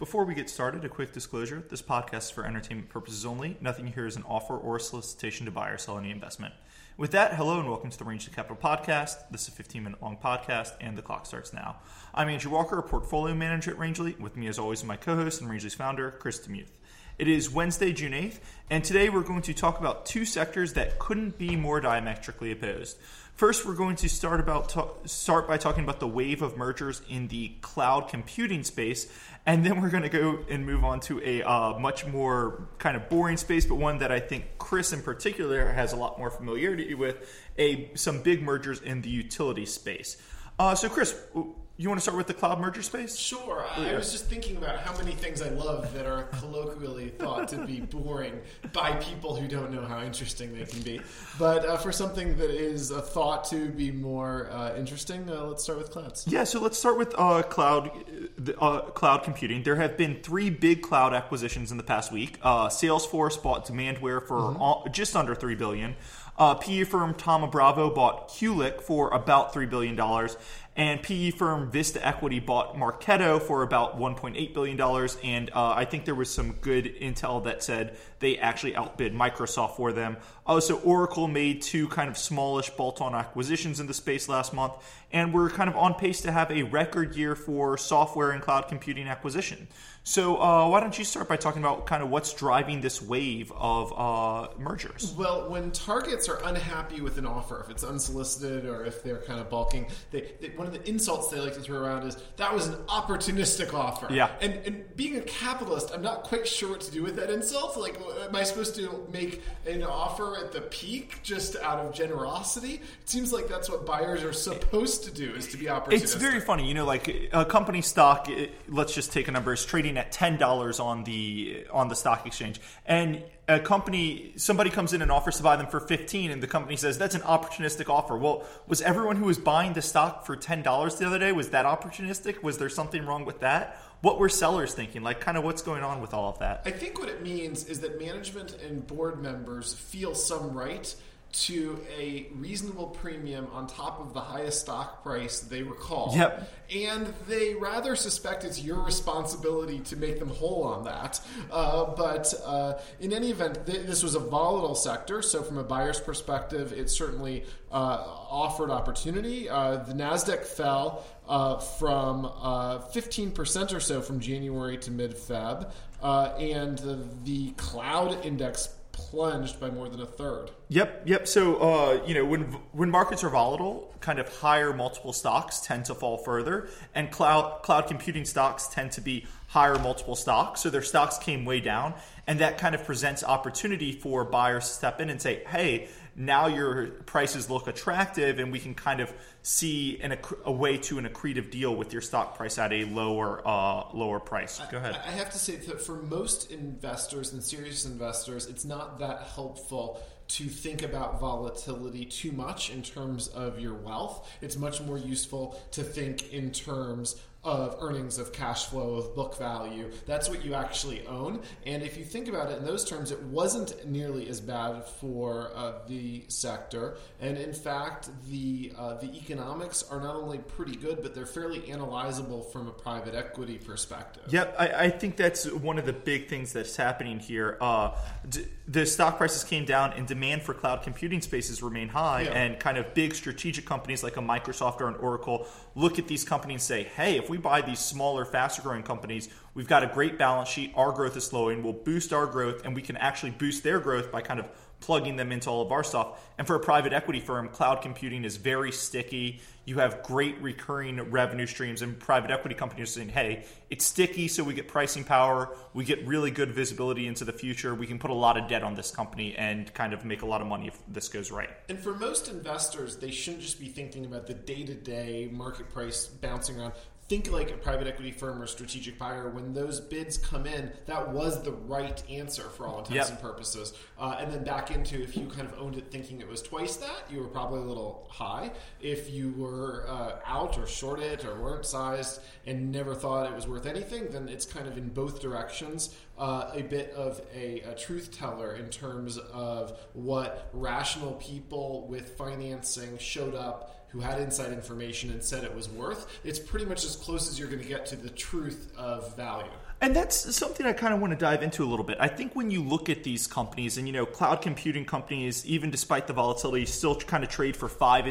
Before we get started, a quick disclosure. This podcast is for entertainment purposes only. Nothing here is an offer or a solicitation to buy or sell any investment. With that, hello and welcome to the Rangeley Capital Podcast. This is a 15-minute long podcast, and the clock starts now. I'm Andrew Walker, a portfolio manager at Rangeley. With me, as always, is my co-host and Rangeley's founder, Chris Demuth. It is Wednesday, June 8th, and today we're going to talk about two sectors that couldn't be more diametrically opposed. First, we're going to start by talking about the wave of mergers in the cloud computing space, and then we're going to go and move on to a much more kind of boring space, but one that I think Chris in particular has a lot more familiarity with, some big mergers in the utility space. So Chris, you want to start with the cloud merger space? Sure. I was just thinking about how many things I love that are colloquially thought to be boring by people who don't know how interesting they can be. But for something that is thought to be more interesting, let's start with clouds. Yeah, so let's start with cloud computing. There have been three big cloud acquisitions in the past week. Salesforce bought Demandware for just under $3 billion. PE firm Thoma Bravo bought Kulik for about $3 billion. And PE firm Vista Equity bought Marketo for about $1.8 billion. And I think there was some good intel that said they actually outbid Microsoft for them. So Oracle made two kind of smallish bolt-on acquisitions in the space last month. And we're kind of on pace to have a record year for software and cloud computing acquisition. So why don't you start by talking about kind of what's driving this wave of mergers? Well, when targets are unhappy with an offer, if it's unsolicited or if they're kind of balking, one of the insults they like to throw around is, that was an opportunistic offer. Yeah. And being a capitalist, I'm not quite sure what to do with that insult. Like, am I supposed to make an offer at the peak just out of generosity? It seems like that's what buyers are supposed to do, is to be opportunistic. It's very funny. You know, like a company stock, let's just take a number, is trading at $10 on the stock exchange. And a company, somebody comes in and offers to buy them for $15, and the company says, that's an opportunistic offer. Well, was everyone who was buying the stock for $10 the other day, was that opportunistic? Was there something wrong with that? What were sellers thinking? Like, kind of what's going on with all of that? I think what it means is that management and board members feel some right to a reasonable premium on top of the highest stock price they recall. Yep. And they rather suspect it's your responsibility to make them whole on that. But in any event, this was a volatile sector, so from a buyer's perspective, it certainly offered opportunity. The NASDAQ fell from 15% or so from January to mid-Feb, and the cloud index plunged by more than a third. Yep. So, when markets are volatile, kind of higher multiple stocks tend to fall further, and cloud computing stocks tend to be higher multiple stocks. So their stocks came way down, and that kind of presents opportunity for buyers to step in and say, hey, now your prices look attractive, and we can kind of see a way to an accretive deal with your stock price at a lower price. Go ahead. I have to say that for most investors and serious investors, it's not that helpful to think about volatility too much in terms of your wealth. It's much more useful to think in terms of earnings, of cash flow, of book value. That's what you actually own. And if you think about it in those terms, it wasn't nearly as bad for the sector. And in fact, the economics are not only pretty good, but they're fairly analyzable from a private equity perspective. Yep, I think that's one of the big things that's happening here. The stock prices came down, and demand for cloud computing spaces remain high, and kind of big strategic companies like a Microsoft or an Oracle look at these companies and say, hey, if we buy these smaller, faster growing companies, we've got a great balance sheet, our growth is slowing, we'll boost our growth, and we can actually boost their growth by kind of plugging them into all of our stuff. And for a private equity firm, cloud computing is very sticky. You have great recurring revenue streams, and private equity companies are saying, hey, it's sticky, so we get pricing power, we get really good visibility into the future, we can put a lot of debt on this company and kind of make a lot of money if this goes right. And for most investors, they shouldn't just be thinking about the day-to-day market price bouncing around. Think like a private equity firm or strategic buyer. When those bids come in, that was the right answer for all intents and purposes. And then back into, if you kind of owned it thinking it was twice that, you were probably a little high. If you were out or short it or weren't sized and never thought it was worth anything, then it's kind of in both directions. A bit of a truth teller in terms of what rational people with financing showed up who had inside information and said it was worth, it's pretty much as close as you're going to get to the truth of value. And that's something I kind of want to dive into a little bit. I think when you look at these companies, and cloud computing companies, even despite the volatility, still kind of trade for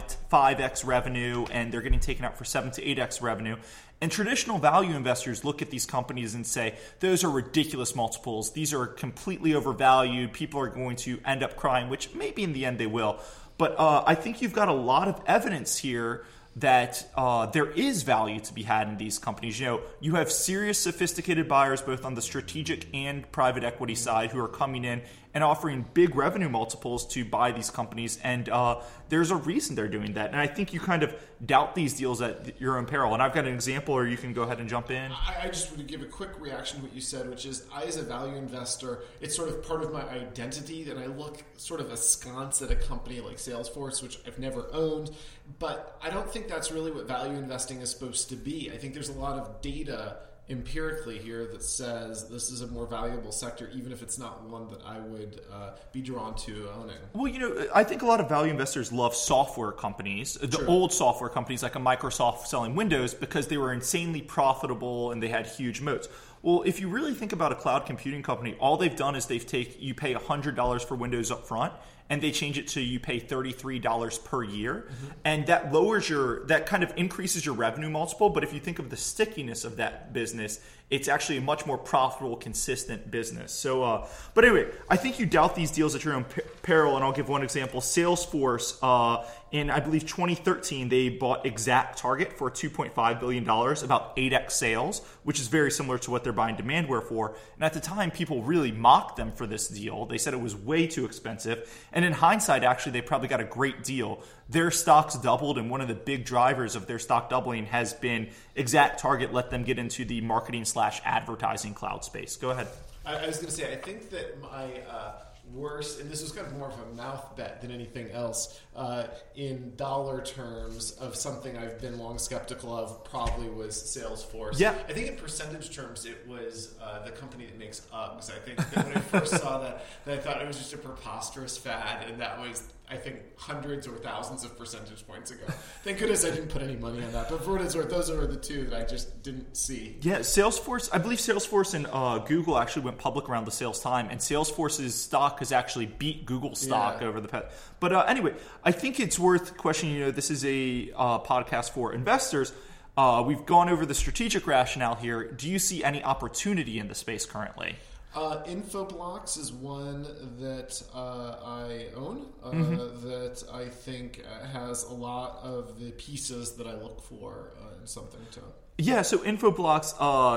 5x revenue, and they're getting taken out for 7 to 8x revenue. And traditional value investors look at these companies and say, those are ridiculous multiples. These are completely overvalued. People are going to end up crying, which maybe in the end they will. But I think you've got a lot of evidence here that there is value to be had in these companies. You have serious, sophisticated buyers both on the strategic and private equity side who are coming in and offering big revenue multiples to buy these companies. And there's a reason they're doing that. And I think you kind of doubt these deals at your own peril. And I've got an example, or you can go ahead and jump in. I just want to give a quick reaction to what you said, which is I, as a value investor, it's sort of part of my identity. And I look sort of askance at a company like Salesforce, which I've never owned. But I don't think that's really what value investing is supposed to be. I think there's a lot of data empirically here that says this is a more valuable sector, even if it's not one that I would be drawn to owning. Well, I think a lot of value investors love software companies, the old software companies like a Microsoft selling Windows, because they were insanely profitable and they had huge moats. Well, if you really think about a cloud computing company, all they've done is you pay $100 for Windows up front, and they change it to you pay $33 per year. Mm-hmm. And that kind of increases your revenue multiple. But if you think of the stickiness of that business, it's actually a much more profitable, consistent business. So, but anyway, I think you doubt these deals at your own peril. And I'll give one example. Salesforce, in I believe 2013, they bought ExactTarget for $2.5 billion, about 8x sales, which is very similar to what they're buying Demandware for. And at the time, people really mocked them for this deal. They said it was way too expensive. And in hindsight, actually, they probably got a great deal. Their stocks doubled, and one of the big drivers of their stock doubling has been ExactTarget let them get into the marketing/advertising cloud space. Go ahead. I was going to say, I think that my worst, and this was kind of more of a mouth bet than anything else, in dollar terms of something I've been long skeptical of, probably was Salesforce. Yeah. I think in percentage terms, it was the company that makes Uggs. I think that when I first saw that I thought it was just a preposterous fad, and that was, I think, hundreds or thousands of percentage points ago. Thank goodness I didn't put any money on that. But for what it's worth, those are the two that I just didn't see. Yeah, Salesforce, I believe Salesforce and Google actually went public around the sales time, and Salesforce's stock has actually beat Google's stock over the past. But anyway, I think it's worth questioning. This is a podcast for investors. We've gone over the strategic rationale here. Do you see any opportunity in the space currently? Infoblox is one that I own, that I think has a lot of the pieces that I look for in something to. Yeah, so Infoblox,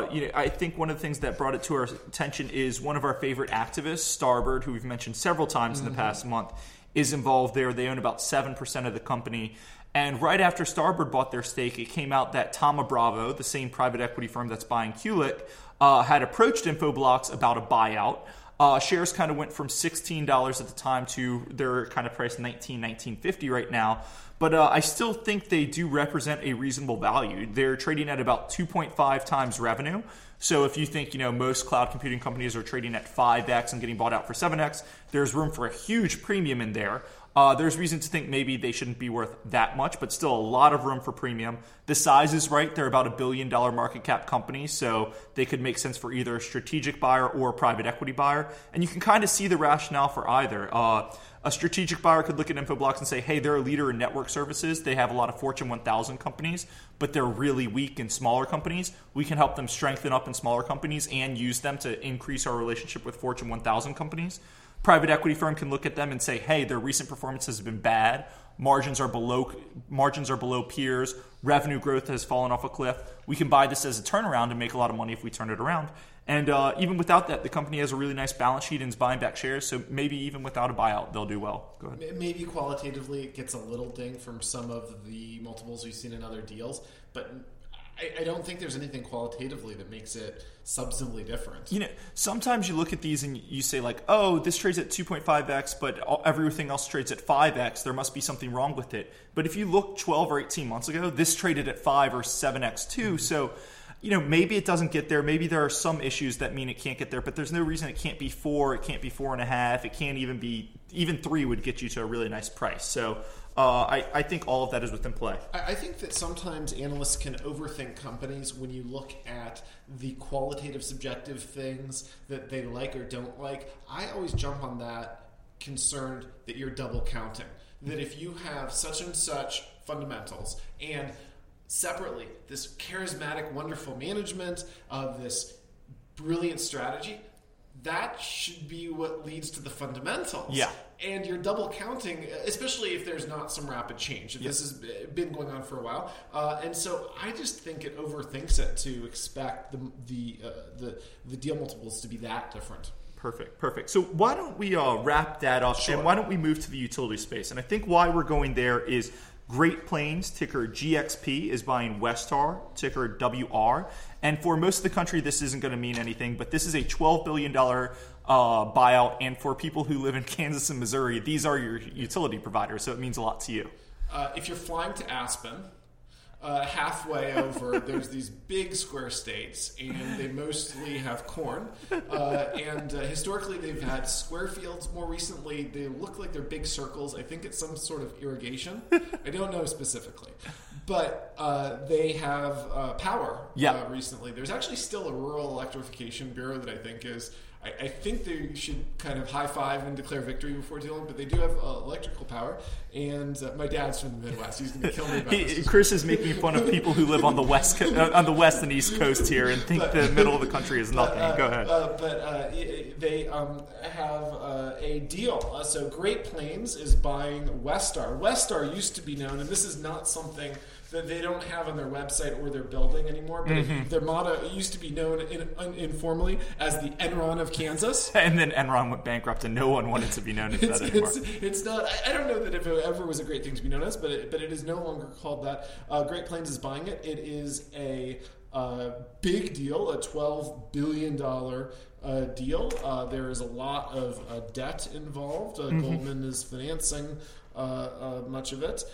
I think one of the things that brought it to our attention is one of our favorite activists, Starboard, who we've mentioned several times in the past month, is involved there. They own about 7% of the company. And right after Starboard bought their stake, it came out that Thoma Bravo, the same private equity firm that's buying Kulik, had approached Infoblox about a buyout. Shares kind of went from $16 at the time to their kind of price $19.50 right now. But I still think they do represent a reasonable value. They're trading at about 2.5 times revenue. So if you think, most cloud computing companies are trading at 5x and getting bought out for 7x, there's room for a huge premium in there. There's reason to think maybe they shouldn't be worth that much, but still a lot of room for premium. The size is right. They're about $1 billion market cap company, so they could make sense for either a strategic buyer or a private equity buyer. And you can kind of see the rationale for either. A strategic buyer could look at Infoblox and say, hey, they're a leader in network services. They have a lot of Fortune 1000 companies, but they're really weak in smaller companies. We can help them strengthen up in smaller companies and use them to increase our relationship with Fortune 1000 companies. Private equity firm can look at them and say, hey, their recent performance has been bad. Margins are below peers. Revenue growth has fallen off a cliff. We can buy this as a turnaround and make a lot of money if we turn it around. And even without that, the company has a really nice balance sheet and is buying back shares. So maybe even without a buyout, they'll do well. Go ahead. Maybe qualitatively it gets a little ding from some of the multiples we've seen in other deals. But I don't think there's anything qualitatively that makes it substantively different. Sometimes you look at these and you say like, oh, this trades at 2.5x, but everything else trades at 5x. There must be something wrong with it. But if you look 12 or 18 months ago, this traded at 5 or 7x too. So, maybe it doesn't get there. Maybe there are some issues that mean it can't get there, but there's no reason it can't be 4. It can't be 4.5. It can't even be, even 3 would get you to a really nice price. So I think all of that is within play. I think that sometimes analysts can overthink companies when you look at the qualitative, subjective things that they like or don't like. I always jump on that concerned that you're double counting. That if you have such and such fundamentals and separately this charismatic, wonderful management of this brilliant strategy, that should be what leads to the fundamentals. Yeah. And you're double counting, especially if there's not some rapid change. If this has been going on for a while. And so I just think it overthinks it to expect the deal multiples to be that different. Perfect. So why don't we wrap that up, Sure. and why don't we move to the utility space? And I think why we're going there is Great Plains, ticker GXP, is buying Westar, ticker WR. And for most of the country, this isn't going to mean anything, but this is a $12 billion buyout. And for people who live in Kansas and Missouri, these are your utility providers, so it means a lot to you. If you're flying to Aspen, halfway over, there's these big square states, and they mostly have corn. And historically, they've had square fields. More recently, they look like they're big circles. I think it's some sort of irrigation. I don't know specifically. But they have power recently. There's actually still a Rural Electrification Bureau that I think is... I think they should kind of high-five and declare victory before dealing, but they do have electrical power. And my dad's from the Midwest. He's going to kill me about this. Chris is making fun of people who live on the west and east coast here and think the middle of the country is nothing. Go ahead. They have a deal. So Great Plains is buying Westar. Westar used to be known, and this is not something that they don't have on their website or their building anymore, but their motto used to be known informally as the Enron of Kansas. And then Enron went bankrupt, and no one wanted to be known as that anymore. It's not. I don't know that if it ever was a great thing to be known as, but it is no longer called that. Great Plains is buying it. It is a big deal, a $12 billion deal. There is a lot of debt involved. Goldman is financing much of it.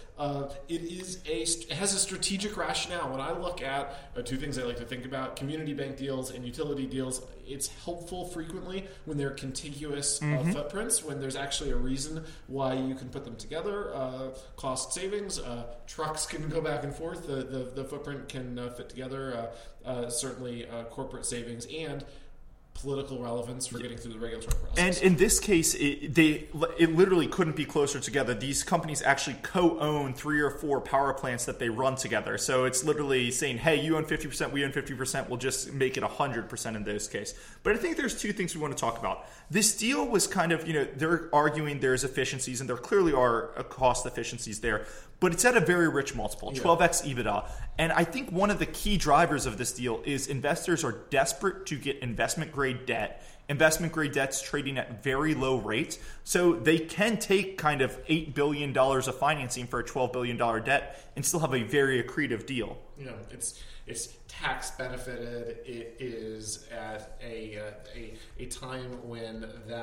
It has a strategic rationale. When I look at two things I like to think about, community bank deals and utility deals, it's helpful frequently when they're contiguous footprints, when there's actually a reason why you can put them together. Cost savings, trucks can go back and forth, the footprint can fit together, certainly corporate savings, and political relevance for getting through the regulatory process. And in this case, it literally couldn't be closer together. These companies actually co-own 3 or 4 power plants that they run together. So it's literally saying, hey, you own 50%, we own 50%, we'll just make it 100% in this case. But I think there's 2 things we want to talk about. This deal was kind of, they're arguing there's efficiencies, and there clearly are cost efficiencies there. But it's at a very rich multiple, 12x EBITDA. And I think one of the key drivers of this deal is investors are desperate to get investment-grade debt. Investment-grade debt's trading at very low rates. So they can take kind of $8 billion of financing for a $12 billion debt and still have a very accretive deal. It's tax benefited. It is at a time when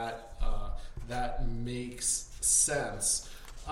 that makes sense.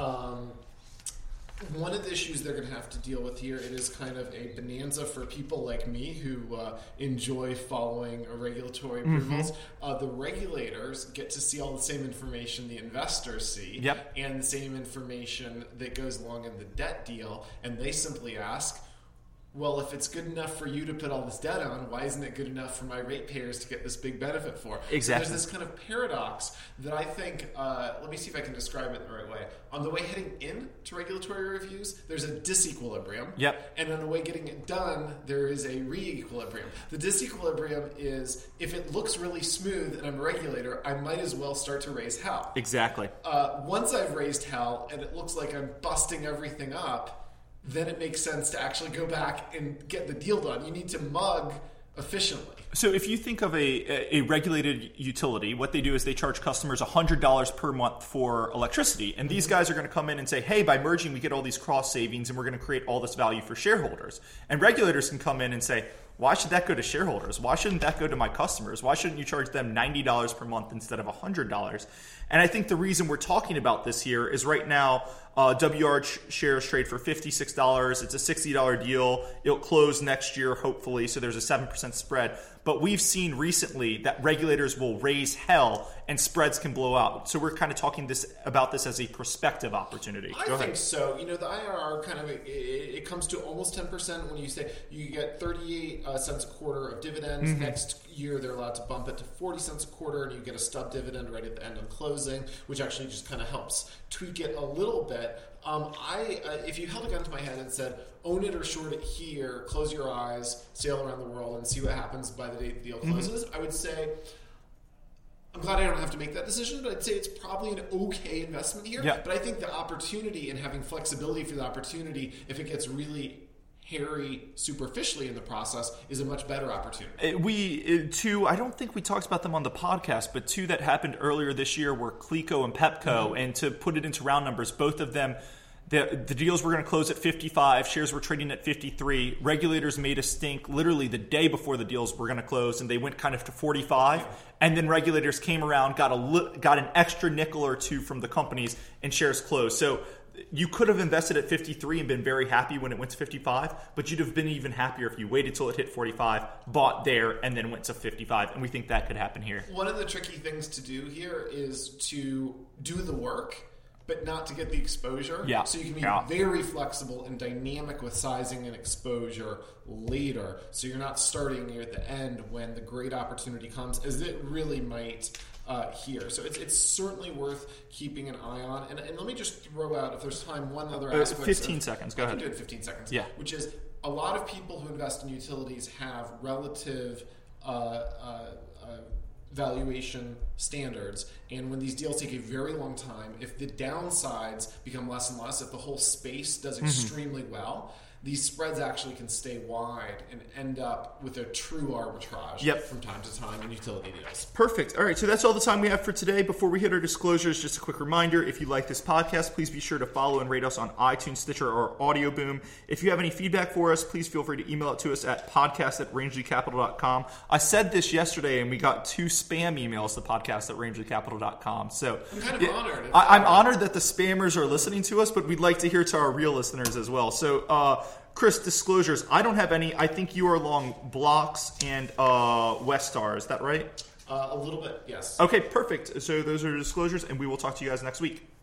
One of the issues they're going to have to deal with here, it is kind of a bonanza for people like me who enjoy following regulatory approvals. The regulators get to see all the same information the investors see, and the same information that goes along in the debt deal, and they simply ask, well, if it's good enough for you to put all this debt on, why isn't it good enough for my ratepayers to get this big benefit for? Exactly. So there's this kind of paradox that I think, let me see if I can describe it the right way. On the way heading into regulatory reviews, there's a disequilibrium. And on the way getting it done, there is a re-equilibrium. The disequilibrium is, if it looks really smooth and I'm a regulator, I might as well start to raise hell. Exactly. Once I've raised hell and it looks like I'm busting everything up, then it makes sense to actually go back and get the deal done. You need to mug efficiently. So if you think of a regulated utility, what they do is they charge customers $100 per month for electricity. And these guys are going to come in and say, hey, by merging, we get all these cross savings and we're going to create all this value for shareholders. And regulators can come in and say, why should that go to shareholders? Why shouldn't that go to my customers? Why shouldn't you charge them $90 per month instead of $100? And I think the reason we're talking about this here is right now, WR shares trade for $56. It's a $60 deal. It'll close next year, hopefully, so there's a 7% spread. but we've seen recently that regulators will raise hell and spreads can blow out. So we're kind of talking about this as a prospective opportunity. I think so. The IRR kind of it comes to almost 10% when you say you get 38 cents a quarter of dividends. Next year they're allowed to bump it to 40 cents a quarter, and you get a stub dividend right at the end of closing, which actually just kind of helps tweak it a little bit. If you held a gun to my head and said, own it or short it here, close your eyes, sail around the world, and see what happens by the date the deal closes, I would say, I'm glad I don't have to make that decision, but I'd say it's probably an okay investment here. Yeah. But I think the opportunity and having flexibility for the opportunity, if it gets really hairy superficially in the process, is a much better opportunity. Two, I don't think we talked about them on the podcast, but two that happened earlier this year were Cleco and Pepco. And to put it into round numbers, both of them, the deals were going to close at 55. Shares were trading at 53. Regulators made a stink literally the day before the deals were going to close, and they went kind of to 45. And then regulators came around, got an extra nickel or two from the companies, and shares closed. So you could have invested at 53 and been very happy when it went to 55, but you'd have been even happier if you waited till it hit 45, bought there, and then went to 55. And we think that could happen here. One of the tricky things to do here is to do the work, but not to get the exposure. Yeah. So you can be very flexible and dynamic with sizing and exposure later. So you're not starting near the end when the great opportunity comes, as it really might here. So it's certainly worth keeping an eye on. And let me just throw out, if there's time, one other aspect. 15 seconds. Go ahead. I can do it 15 seconds. Yeah. Which is a lot of people who invest in utilities have relative valuation standards, and when these deals take a very long time, if the downsides become less and less, if the whole space does extremely well, these spreads actually can stay wide and end up with a true arbitrage from time to time in utility deals. Perfect. All right, so that's all the time we have for today. Before we hit our disclosures, just a quick reminder, if you like this podcast, please be sure to follow and rate us on iTunes, Stitcher, or Audio Boom. If you have any feedback for us, please feel free to email it to us at podcast@rangeleycapital.com. I said this yesterday, and we got 2 spam emails to podcast@rangeleycapital.com. So I'm kind of honored. I'm honored that the spammers are listening to us, but we'd like to hear to our real listeners as well. So, Chris, disclosures. I don't have any. I think you are long Blocks and Westar. Is that right? A little bit, yes. Okay, perfect. So those are disclosures, and we will talk to you guys next week.